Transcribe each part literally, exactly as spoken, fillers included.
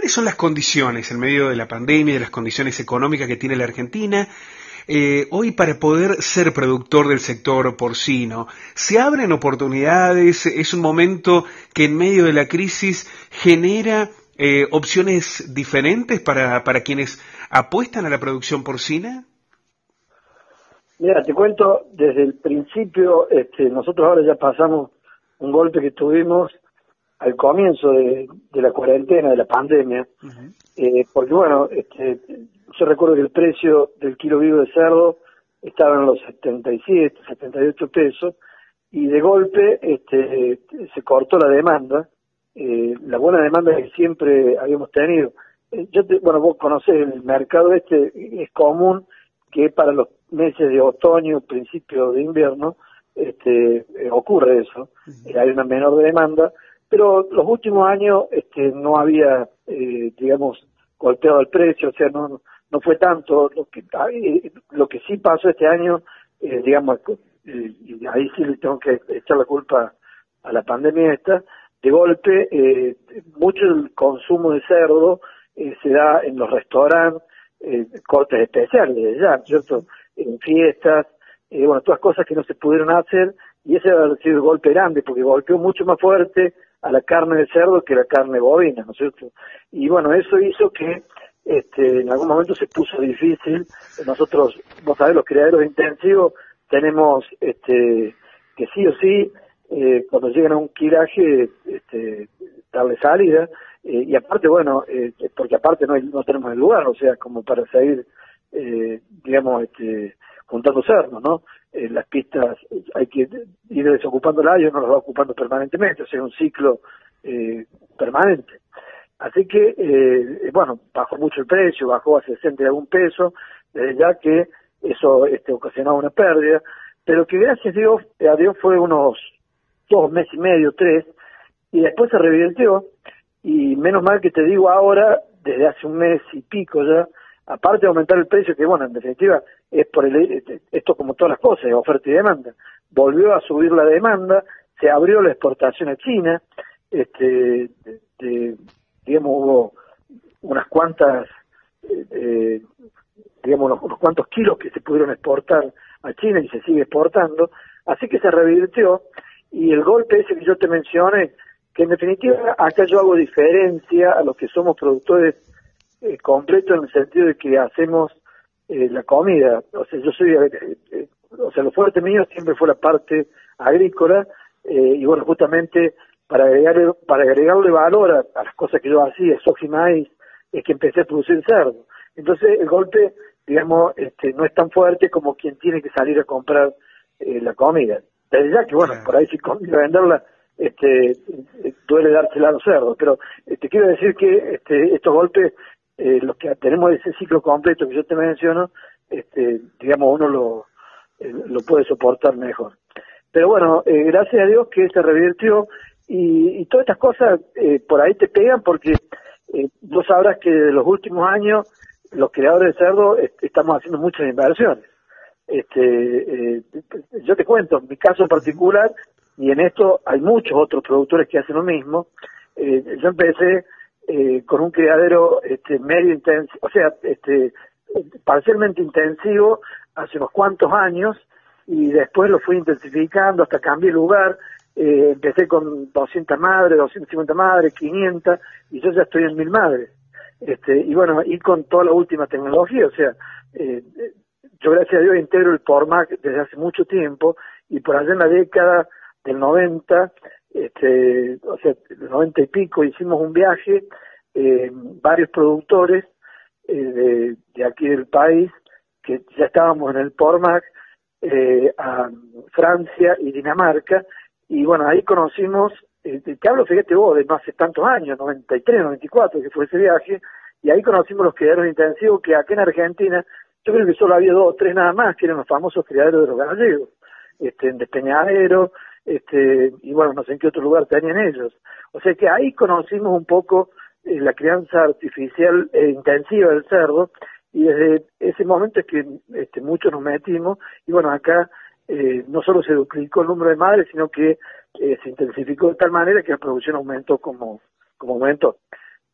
¿cuáles son las condiciones en medio de la pandemia, de las condiciones económicas que tiene la Argentina, eh, hoy para poder ser productor del sector porcino? ¿Se abren oportunidades? ¿Es un momento que en medio de la crisis genera eh, opciones diferentes para, para quienes apuestan a la producción porcina? Mira, te cuento, desde el principio, este, nosotros ahora ya pasamos un golpe que tuvimos al comienzo de, de la cuarentena, de la pandemia, uh-huh. eh, porque bueno, este, yo recuerdo que el precio del kilo vivo de cerdo estaba en los setenta y siete, setenta y ocho pesos, y de golpe este, se cortó la demanda, eh, la buena demanda que siempre habíamos tenido. Eh, yo te, bueno, vos conocés el mercado este, es común que para los meses de otoño, principio de invierno, este, eh, ocurre eso, uh-huh. eh, hay una menor demanda, pero los últimos años este, no había, eh, digamos, golpeado el precio, o sea, no no fue tanto. Lo que eh, lo que sí pasó este año, eh, digamos, eh, y ahí sí le tengo que echar la culpa a la pandemia esta, de golpe, eh, mucho el consumo de cerdo eh, se da en los restaurantes, eh, cortes especiales, ya, ¿cierto?, en fiestas, eh, bueno, todas cosas que no se pudieron hacer, y ese ha sido el golpe grande, porque golpeó mucho más fuerte a la carne de cerdo que la carne bovina, ¿no es cierto? Y bueno, eso hizo que este, en algún momento se puso difícil. Nosotros, vos sabés, los criaderos intensivos tenemos este, que sí o sí, eh, cuando llegan a un quilaje, este, darle salida, eh, y aparte, bueno, eh, porque aparte no, hay, no tenemos el lugar, o sea, como para seguir, eh, digamos, este, juntando cerdos, ¿no? Eh, las pistas hay que ir desocupándolas, y uno las va ocupando permanentemente, o sea, un ciclo eh, permanente. Así que, eh, bueno, bajó mucho el precio, bajó a sesenta y algún peso, eh, ya que eso este, ocasionaba una pérdida, pero que gracias a Dios, a Dios fue unos dos meses y medio, tres, y después se revirtió, y menos mal que te digo ahora, desde hace un mes y pico ya, aparte de aumentar el precio, que bueno, en definitiva, es por el, esto como todas las cosas, es oferta y demanda, volvió a subir la demanda, se abrió la exportación a China, este, de, de, digamos, hubo unas cuantas, eh, digamos, unos, unos cuantos kilos que se pudieron exportar a China y se sigue exportando, así que se revirtió, y el golpe ese que yo te mencioné, que en definitiva acá yo hago diferencia a los que somos productores eh, completos, en el sentido de que hacemos eh, la comida, o sea, yo soy, eh, eh, o sea, lo fuerte mío siempre fue la parte agrícola, eh, y bueno, justamente para agregarle, para agregarle valor a, a las cosas que yo hacía, soja y maíz, es que empecé a producir cerdo. Entonces el golpe, digamos, este, no es tan fuerte como quien tiene que salir a comprar eh, la comida. Desde ya que, bueno, por ahí si conviene venderla, este, eh, duele dársela a los cerdos, pero eh, te quiero decir que este, estos golpes, eh, los que tenemos ese ciclo completo que yo te menciono, este, digamos, uno lo, eh, lo puede soportar mejor. Pero bueno, eh, gracias a Dios que se revirtió, y, y todas estas cosas eh, por ahí te pegan, porque eh, vos sabrás que de los últimos años los criadores de cerdo est estamos haciendo muchas inversiones. Este, eh, yo te cuento, en mi caso en particular, y en esto hay muchos otros productores que hacen lo mismo. Eh, yo empecé eh, con un criadero este, medio intensivo, o sea, este, parcialmente intensivo hace unos cuantos años, y después lo fui intensificando hasta cambié lugar. Eh, empecé con doscientas madres, doscientas cincuenta madres, quinientas, y yo ya estoy en mil madres. Este, y bueno, y con toda la última tecnología, o sea, eh, yo gracias a Dios integro el Pormac desde hace mucho tiempo, y por allá en la década del noventa, este, o sea, el noventa y pico, hicimos un viaje, eh, varios productores eh, de, de aquí del país, que ya estábamos en el Pormac, eh, a Francia y Dinamarca, y bueno, ahí conocimos, eh, te hablo, fíjate vos, de no hace tantos años, noventa y tres, noventa y cuatro, que fue ese viaje, y ahí conocimos los criaderos intensivos, que acá en Argentina, yo creo que solo había dos o tres nada más, que eran los famosos criaderos de los gallegos, este, en Despeñadero, este, y bueno, no sé en qué otro lugar tenían ellos. O sea que ahí conocimos un poco eh, la crianza artificial e intensiva del cerdo, y desde ese momento es que este, muchos nos metimos, y bueno, acá eh, no solo se duplicó el número de madres, sino que eh, se intensificó de tal manera que la producción aumentó como, como aumentó.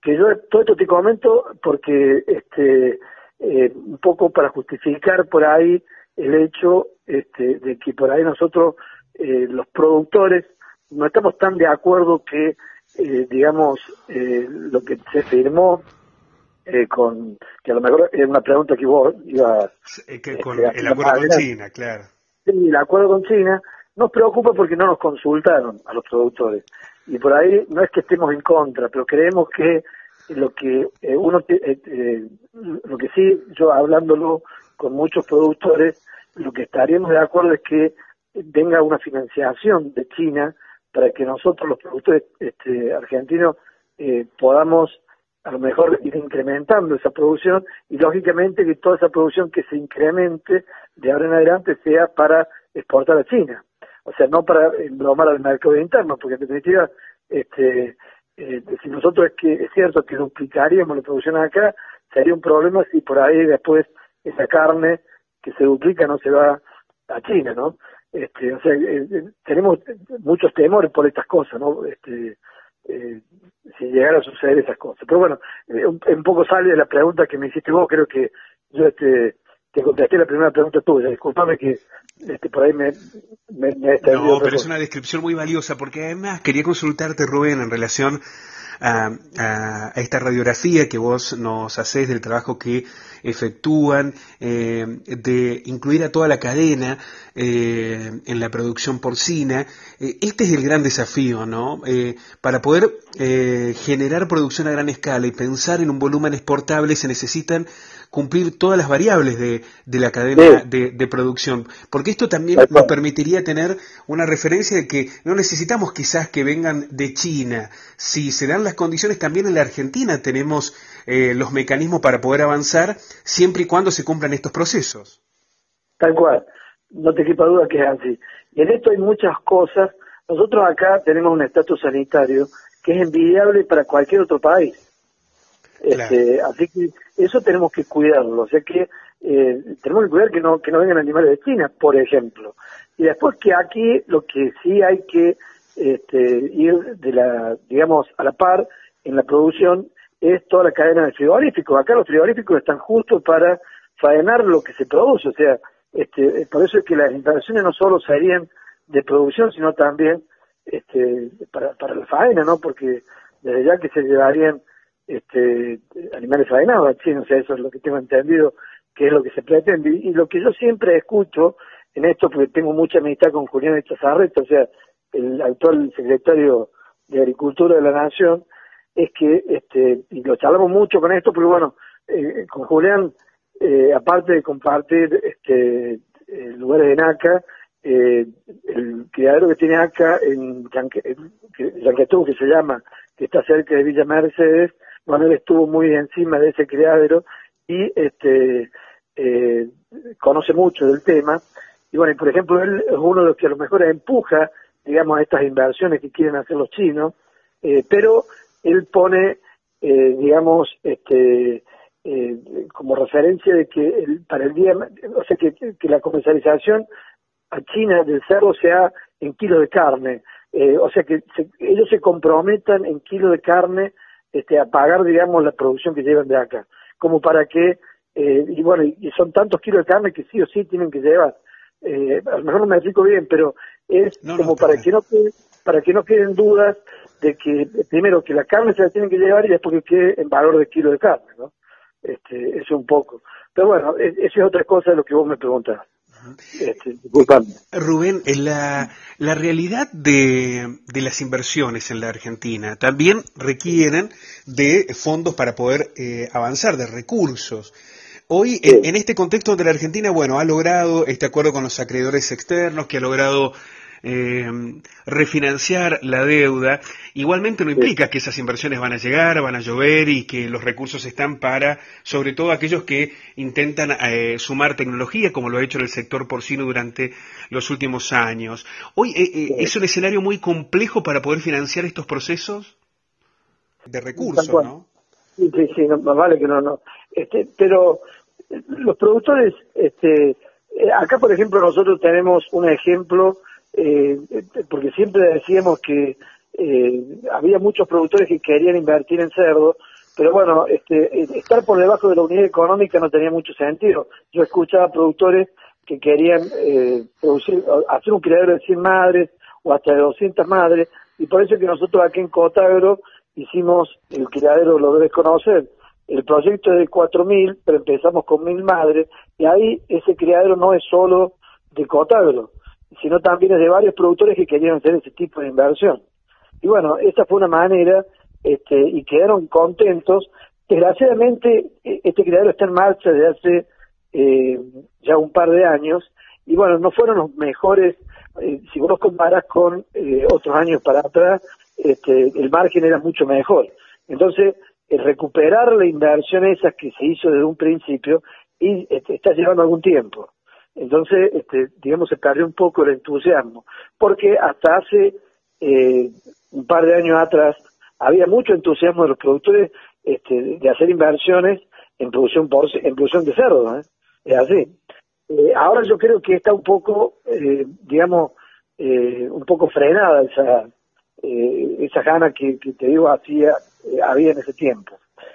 que yo todo esto te comento porque este eh, un poco para justificar por ahí el hecho este, de que por ahí nosotros eh, los productores no estamos tan de acuerdo que eh, digamos eh, lo que se firmó eh, con que a lo mejor es una pregunta que vos ibas eh, que con este, el acuerdo con China, claro. Sí, el acuerdo con China nos preocupa porque no nos consultaron a los productores y por ahí no es que estemos en contra, pero creemos que lo que eh, uno te, eh, eh, lo que sí yo hablándolo con muchos productores lo que estaríamos de acuerdo es que venga una financiación de China para que nosotros los productores este, argentinos eh, podamos a lo mejor ir incrementando esa producción y lógicamente que toda esa producción que se incremente de ahora en adelante sea para exportar a China, o sea, no para embromar al mercado interno, porque en definitiva este Eh, si nosotros es que es cierto que duplicaríamos la producción acá, sería un problema si por ahí después esa carne que se duplica no se va a China, ¿no? Este, o sea, eh, eh, tenemos muchos temores por estas cosas, ¿no? Este, eh, si llegara a suceder esas cosas. Pero bueno, eh, un, un poco sale de la pregunta que me hiciste vos, creo que yo este te contesté la primera pregunta tuya, disculpame que este, por ahí me, me, me No, pero es una descripción muy valiosa, porque además quería consultarte, Rubén, en relación a, a, a esta radiografía que vos nos hacés del trabajo que efectúan, eh, de incluir a toda la cadena eh, en la producción porcina. Eh, este es el gran desafío, ¿no? Eh, para poder eh, generar producción a gran escala y pensar en un volumen exportable se necesitan cumplir todas las variables de, de la cadena sí. de, de producción, porque esto también nos permitiría tener una referencia de que no necesitamos quizás que vengan de China. Si se dan las condiciones, también en la Argentina tenemos eh, los mecanismos para poder avanzar siempre y cuando se cumplan estos procesos. Tal cual, no te quepa duda que es así. Y en esto hay muchas cosas. Nosotros acá tenemos un estatus sanitario que es envidiable para cualquier otro país. Este, claro. Así que eso tenemos que cuidarlo, o sea que eh, tenemos que cuidar que no que no vengan animales de China, por ejemplo. Y después que aquí lo que sí hay que este, ir de la digamos a la par en la producción es toda la cadena de frigoríficos. Acá los frigoríficos están justos para faenar lo que se produce, o sea, este, por eso es que las inversiones no solo serían de producción, sino también este, para, para la faena, ¿no? Porque desde ya que se llevarían este animales faenados a China, o sea, eso es lo que tengo entendido que es lo que se pretende, y lo que yo siempre escucho en esto, porque tengo mucha amistad con Julián Echazarreta, o sea, el actual secretario de Agricultura de la Nación, es que, este y lo charlamos mucho con esto, pero bueno, eh, con Julián, eh, aparte de compartir este eh, lugares en ACA, eh, el criadero que tiene ACA en Yanquetú, que se llama, que está cerca de Villa Mercedes, bueno, él estuvo muy encima de ese criadero y este eh, conoce mucho del tema. Y bueno, y por ejemplo, él es uno de los que a lo mejor empuja, digamos, a estas inversiones que quieren hacer los chinos, eh, pero él pone, eh, digamos, este eh, como referencia de que el, para el día, o sea, que, que la comercialización a China del cerdo sea en kilos de carne, eh, o sea, que se, ellos se comprometan en kilos de carne este, a pagar, digamos, la producción que llevan de acá, como para que, eh, y bueno, y son tantos kilos de carne que sí o sí tienen que llevar. Eh, a lo mejor no me explico bien, pero es no, como no, para que no quede, para que no queden dudas de que, primero, que la carne se la tienen que llevar y después que quede en valor de kilo de carne, ¿no? Este, eso un poco. Pero bueno, eso es otra cosa de lo que vos me preguntás. Este, Rubén, la, la realidad de, de las inversiones en la Argentina también requieren de fondos para poder eh, avanzar, de recursos. Hoy, sí. en, en este contexto donde la Argentina, bueno, ha logrado este acuerdo con los acreedores externos, que ha logrado eh, refinanciar la deuda, igualmente no implica que esas inversiones van a llegar, van a llover y que los recursos están para, sobre todo aquellos que intentan eh, sumar tecnología, como lo ha hecho en el sector porcino durante los últimos años. Hoy eh, eh, es un escenario muy complejo para poder financiar estos procesos de recursos, ¿no? Sí, sí, sí, no, más vale que no, no. Este, pero los productores, este, acá por ejemplo nosotros tenemos un ejemplo, eh, porque siempre decíamos que eh, había muchos productores que querían invertir en cerdo, pero bueno, este, estar por debajo de la unidad económica no tenía mucho sentido. Yo escuchaba productores que querían eh, producir, hacer un criadero de cien madres o hasta de doscientas madres, y por eso es que nosotros aquí en Cotagro hicimos el criadero, lo debes conocer, el proyecto es de cuatro mil, pero empezamos con mil madres, y ahí ese criadero no es solo de Cotagro, sino también es de varios productores que querían hacer ese tipo de inversión. Y bueno, esta fue una manera, este, y quedaron contentos. Desgraciadamente, este criadero está en marcha desde hace eh, ya un par de años, y bueno, no fueron los mejores, eh, si vos comparás con eh, otros años para atrás, este, el margen era mucho mejor. Entonces, el recuperar la inversión esa que se hizo desde un principio, y este, está llevando algún tiempo. Entonces, este, digamos, se perdió un poco el entusiasmo, porque hasta hace eh, un par de años atrás había mucho entusiasmo de los productores este, de hacer inversiones en producción por, en producción de cerdo, ¿eh? Es así. Eh, ahora yo creo que está un poco, eh, digamos, eh, un poco frenada esa eh, esa gana que, que te digo hacía eh, había en ese tiempo.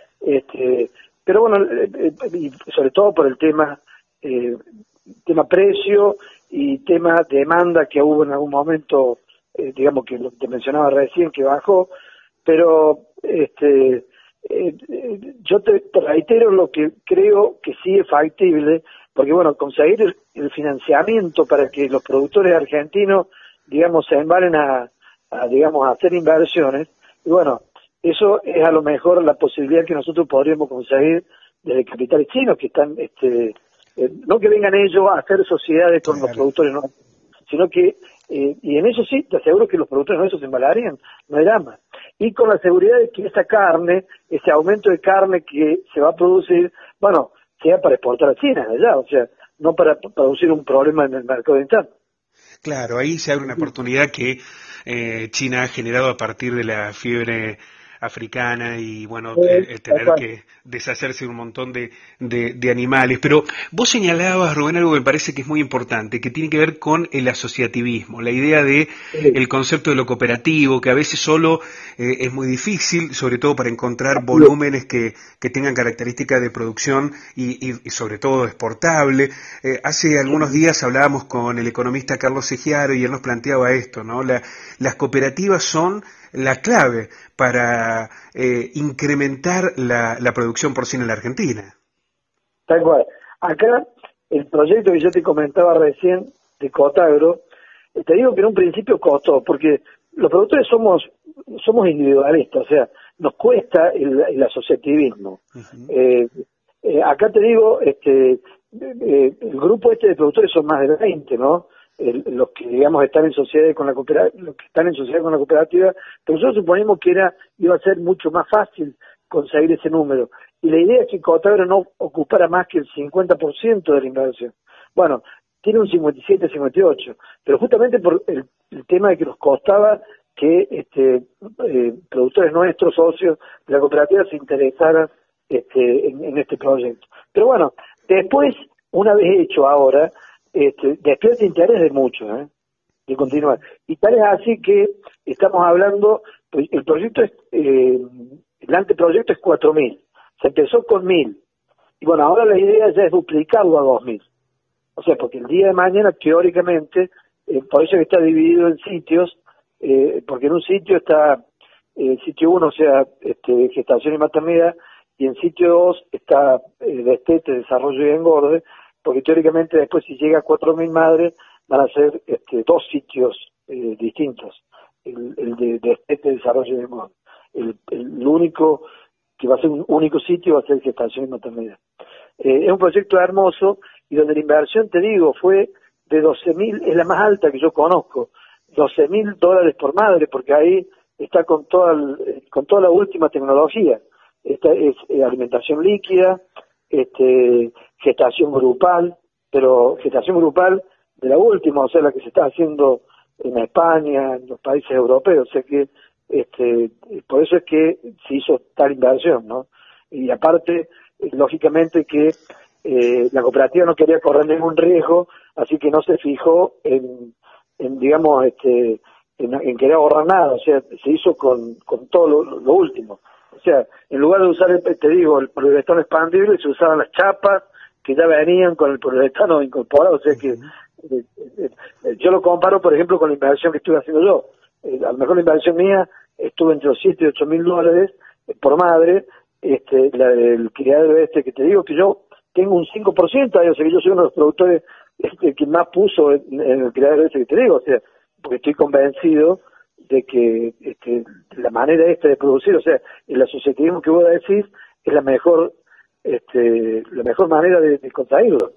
Este, pero bueno, eh, eh, y sobre todo por el tema eh, tema precio y tema demanda que hubo en algún momento, eh, digamos que lo que te mencionaba recién, que bajó, pero este eh, eh, yo te, te reitero lo que creo que sí es factible, porque bueno, conseguir el, el financiamiento para que los productores argentinos, digamos, se embalen a, a, digamos, a hacer inversiones, y bueno, eso es a lo mejor la posibilidad que nosotros podríamos conseguir desde capitales chinos que están, este, eh, no que vengan ellos a hacer sociedades con claro. los productores, no, sino que, eh, y en eso sí, te aseguro que los productores nuestros se embalarían, no hay drama. Y con la seguridad de que esa carne, ese aumento de carne que se va a producir, bueno, sea para exportar a China, allá, o sea, no para producir un problema en el mercado interno. Claro, ahí se abre una oportunidad que eh, China ha generado a partir de la fiebre africana y bueno, eh, el tener que deshacerse de un montón de, de, de animales. Pero vos señalabas, Rubén, algo que me parece que es muy importante, que tiene que ver con el asociativismo, la idea de sí. el concepto de lo cooperativo, que a veces solo eh, es muy difícil, sobre todo para encontrar volúmenes que, que tengan características de producción y, y, y sobre todo exportable. Eh, hace algunos días hablábamos con el economista Carlos Segiaro y él nos planteaba esto, ¿no? La, las cooperativas son la clave para eh, incrementar la, la producción porcina en la Argentina. Tal cual. Acá, el proyecto que yo te comentaba recién de Cotagro, te digo que en un principio costó, porque los productores somos somos individualistas, o sea, nos cuesta el, el asociativismo. Uh-huh. eh, eh, acá te digo, este eh, el grupo este de productores son más de veinte, ¿no? El, los que digamos están en sociedad con la cooperativa, los que están en sociedad con la cooperativa, pero nosotros suponemos que era iba a ser mucho más fácil conseguir ese número, y la idea es que Cotagro no ocupara más que el cincuenta por ciento de la inversión. Bueno, tiene un cincuenta y siete, cincuenta y ocho, pero justamente por el, el tema de que nos costaba que este eh, productores nuestros, socios de la cooperativa, se interesaran este, en, en este proyecto. Pero bueno, después, una vez hecho ahora, Este, despierta interés de muchos, ¿eh? de continuar. Y tal es así que estamos hablando, pues, el proyecto es, eh, el anteproyecto es cuatro mil, se empezó con mil, y bueno, ahora la idea ya es duplicarlo a dos mil. O sea, porque el día de mañana, teóricamente, eh, por eso que está dividido en sitios, eh, porque en un sitio está, eh, sitio uno, o sea, este, gestación y maternidad, y en sitio dos está eh, destete, desarrollo y engorde, porque teóricamente después si llega a cuatro mil madres van a ser este, dos sitios eh, distintos, el, el de, de este desarrollo de modo. El, el único que va a ser un único sitio va a ser gestación y maternidad. Eh, es un proyecto hermoso y donde la inversión, te digo, fue de doce mil, es la más alta que yo conozco, doce mil dólares por madre, porque ahí está con toda, el, con toda la última tecnología. Esta es eh, alimentación líquida, este gestación grupal, pero gestación grupal de la última, o sea, la que se está haciendo en España, en los países europeos, o sea que este por eso es que se hizo tal inversión, ¿no? Y aparte, lógicamente que eh, la cooperativa no quería correr ningún riesgo, así que no se fijó en, en digamos, este en, en querer ahorrar nada, o sea, se hizo con, con todo lo, lo último. O sea, en lugar de usar, el, te digo, el poliuretano expandible, se usaban las chapas que ya venían con el poliuretano incorporado. O sea que eh, eh, eh, yo lo comparo, por ejemplo, con la inversión que estuve haciendo yo. Eh, a lo mejor la inversión mía estuvo entre los siete y ocho mil dólares eh, por madre. Este, la, el criadero este que te digo, que yo tengo un cinco por ciento ahí, o sea que yo soy uno de los productores este, que más puso en, en el criadero este que te digo, o sea, porque estoy convencido de que este, la manera esta de producir, o sea, el asociativismo que vos decís, es la mejor, este, la mejor manera de, de conseguirlo.